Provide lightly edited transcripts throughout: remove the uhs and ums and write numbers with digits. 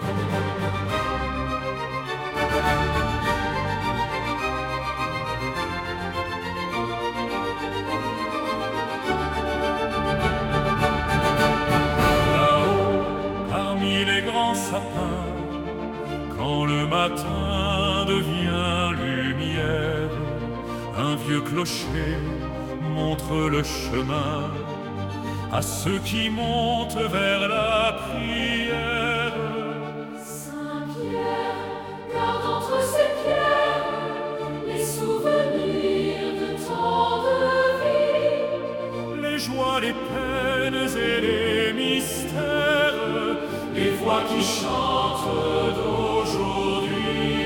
Sapin, quand le matin devient lumière, un vieux clocher montre le chemin à ceux qui montent vers la prière. Saint-Pierre garde entre ses pierres les souvenirs de tant de vie, les joies, les peines et les mystères, les voix qui chantent d'aujourd'hui.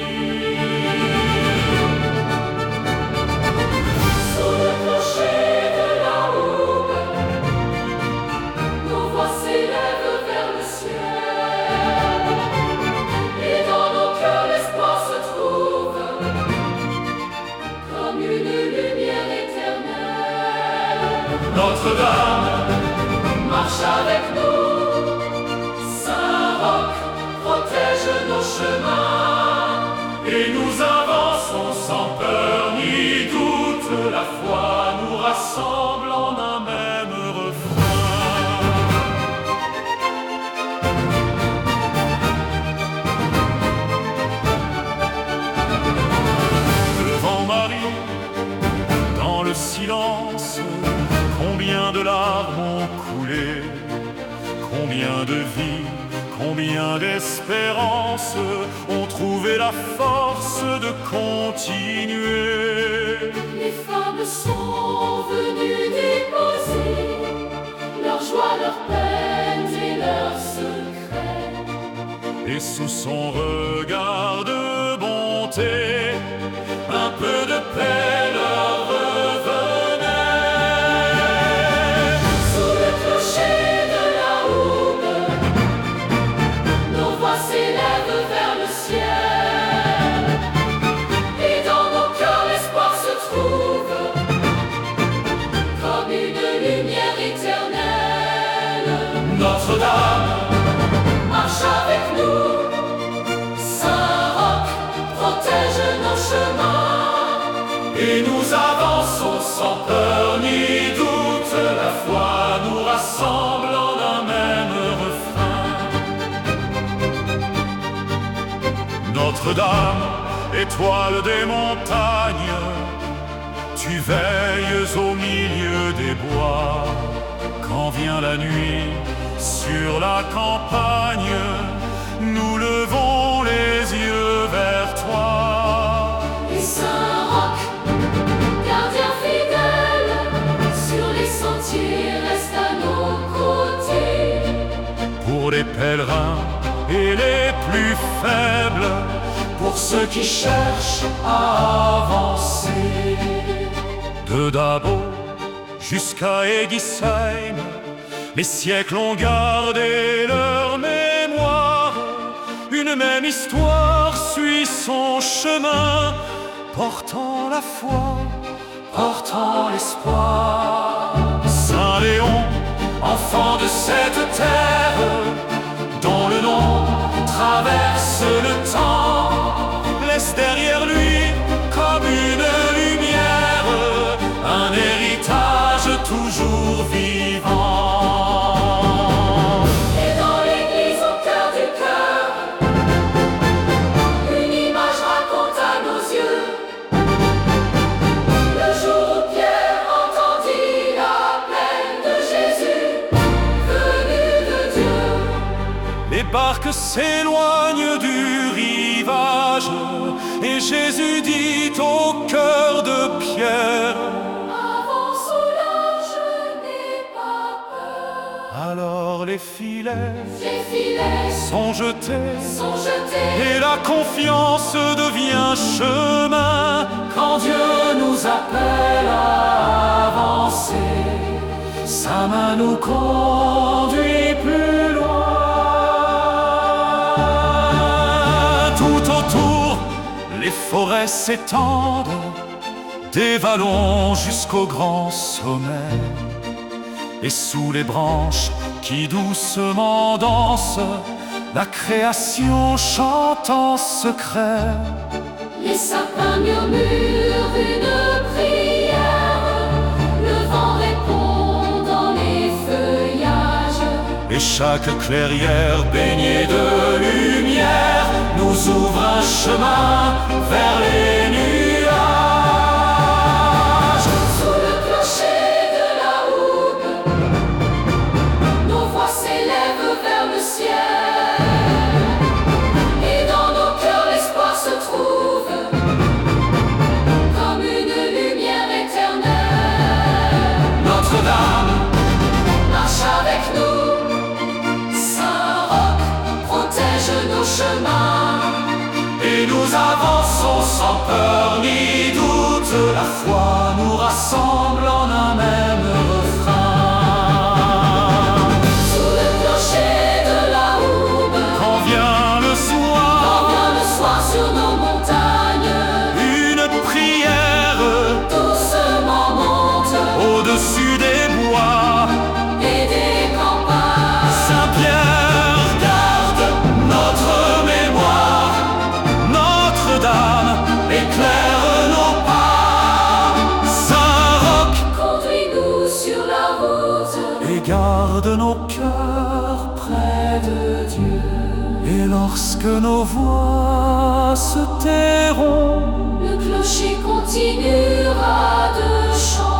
Sous le clocher de la houppe, nos voix s'élèvent vers le ciel, et dans nos cœurs l'espoir se trouve comme une lumière éternelle. Notre-Dame marche avec nous, protège nos chemins, et nous avançons sans peur ni doute. La foi nous rassemble en un même refrain. Devant Marie, dans le silence, combien de larmes ont coulé, combien de vies, combien d'espérances ont trouvé la force de continuer. Les femmes sont venues déposer leur joie, leurs peines et leurs secrets, Et sous son regard de bonté, un peu de paix leur revenait. sous le clocher de la houppe, nos voix s'élèvent vers le ciel, et dans nos cœurs l'espoir se trouve comme une lumière éternelle. Notre-Dame Marche avec nous, Saint-Roch protège nos chemins, et nous avançons sans peur ni doute. La foi nous rassemble en un même refrain. Notre-Dame, étoile des montagnes, tu veilles au milieu des bois. Quand vient la nuit sur la campagne, nous levons les yeux vers toi. et Saint-Roch, gardien fidèle, sur les sentiers reste à nos côtés. Pour les pèlerins et les plus faibles, pour ceux qui cherchent à avancer. De Dabo jusqu'à Egisheim, les siècles ont gardé leur mémoire. Une même histoire suit son chemin, portant la foi, portant l'espoir. Saint Léon, enfant de cette terre, dont le nom traverse le temps, laisse derrière lui comme une lumière un héritage toujours vivant. Et dans l'église au cœur du cœur, une image raconte à nos yeux le jour où Pierre entendit l'appel de Jésus, venu de Dieu. Les barques s'éloignent du rivage, et Jésus dit au cœur de Pierre: Avance au large, n'aie pas peur. alors les filets Les filets sont jetés, sont jetés, et la confiance devient chemin. quand Dieu nous appelle à avancer, Sa main nous conduit plus loin. Tout autour, les forêts s'étendent, des vallons jusqu'au grand sommet. Et sous les branches qui doucement dansent, la création chante en secret. Les sapins murmurent une prière, le vent répond dans les feuillages. Et chaque clairière baignée de lumière nous ouvre un chemin vers les nuages. Sous le clocher de la houppe, nos voix s'élèvent vers le ciel. Et dans nos cœurs l'espoir se trouve comme une lumière éternelle. Notre-Dame Marche avec nous, Saint-Roch protège nos chemins. et nous avançons sans peur ni doute. La foi nous rassemble en un même refrain. Sous le clocher de la houppe, Quand vient le soir, quand vient le soir sur nos montagnes, une prière doucement monte au-dessus des bois. et des campagnes. Saint-Pierre garde notre mémoire. Notre-Dame éclaire nos pas. Saint-Roch Conduis-nous sur la route, et garde nos cœurs près de Dieu. Et lorsque nos voix se tairont, le clocher continuera de chanter.